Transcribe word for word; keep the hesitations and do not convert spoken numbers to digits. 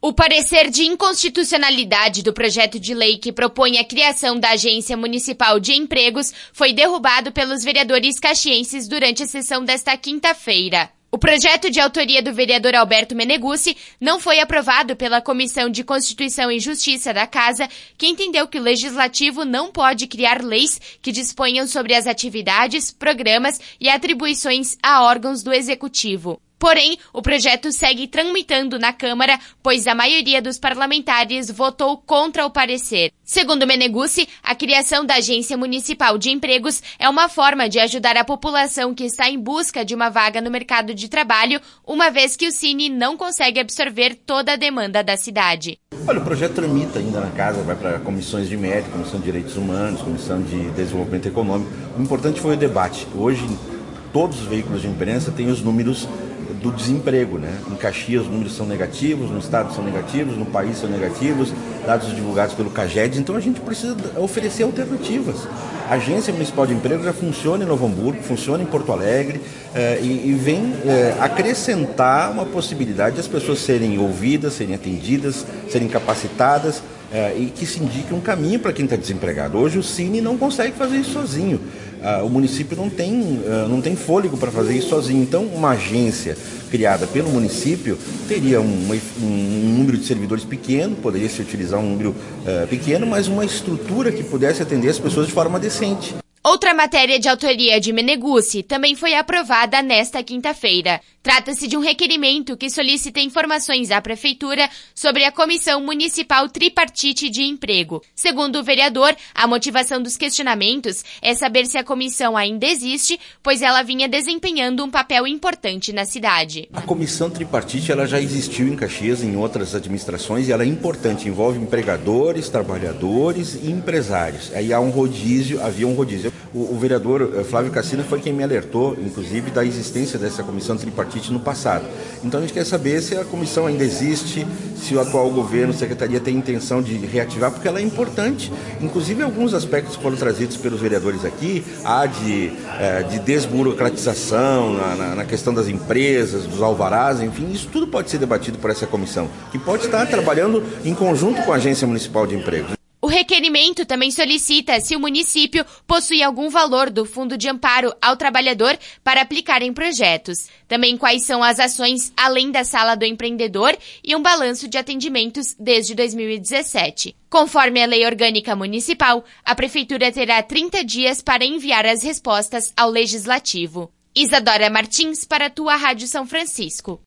O parecer de inconstitucionalidade do projeto de lei que propõe a criação da Agência Municipal de Empregos foi derrubado pelos vereadores caxienses durante a sessão desta quinta-feira. O projeto de autoria do vereador Alberto Meneguzzi não foi aprovado pela Comissão de Constituição e Justiça da Casa, que entendeu que o Legislativo não pode criar leis que disponham sobre as atividades, programas e atribuições a órgãos do Executivo. Porém, o projeto segue tramitando na Câmara, pois a maioria dos parlamentares votou contra o parecer. Segundo Meneguzzi, a criação da Agência Municipal de Empregos é uma forma de ajudar a população que está em busca de uma vaga no mercado de trabalho, uma vez que o Cine não consegue absorver toda a demanda da cidade. Olha, o projeto tramita ainda na Casa, vai para comissões de mérito, Comissão de Direitos Humanos, Comissão de Desenvolvimento Econômico. O importante foi o debate. Hoje, todos os veículos de imprensa têm os números do desemprego, né? Em Caxias os números são negativos, no estado são negativos, no país são negativos, dados divulgados pelo CAGEDS, então a gente precisa oferecer alternativas. A Agência Municipal de Emprego já funciona em Novo Hamburgo, funciona em Porto Alegre eh, e, e vem eh, acrescentar uma possibilidade de as pessoas serem ouvidas, serem atendidas, serem capacitadas, É, e que se indique um caminho para quem está desempregado. Hoje o Cine não consegue fazer isso sozinho. Ah, o município não tem, ah, não tem fôlego para fazer isso sozinho. Então, uma agência criada pelo município teria um, um, um número de servidores pequeno, poderia se utilizar um número ah, pequeno, mas uma estrutura que pudesse atender as pessoas de forma decente. Outra matéria de autoria de Meneguzzi também foi aprovada nesta quinta-feira. Trata-se de um requerimento que solicita informações à Prefeitura sobre a Comissão Municipal Tripartite de Emprego. Segundo o vereador, a motivação dos questionamentos é saber se a comissão ainda existe, pois ela vinha desempenhando um papel importante na cidade. A Comissão Tripartite ela já existiu em Caxias, em outras administrações, e ela é importante, envolve empregadores, trabalhadores e empresários. Aí há um rodízio, havia um rodízio. O, o vereador Flávio Cassina foi quem me alertou, inclusive, da existência dessa comissão tripartite no passado. Então a gente quer saber se a comissão ainda existe, se o atual governo, secretaria tem intenção de reativar, porque ela é importante. Inclusive alguns aspectos que foram trazidos pelos vereadores aqui, há de, é, de desburocratização na, na, na questão das empresas, dos alvarás, enfim, isso tudo pode ser debatido por essa comissão, que pode estar trabalhando em conjunto com a Agência Municipal de Empregos. O requerimento também solicita se o município possui algum valor do Fundo de Amparo ao Trabalhador para aplicar em projetos. Também quais são as ações além da Sala do Empreendedor e um balanço de atendimentos desde dois mil e dezessete. Conforme a Lei Orgânica Municipal, a Prefeitura terá trinta dias para enviar as respostas ao Legislativo. Isadora Martins para a tua Rádio São Francisco.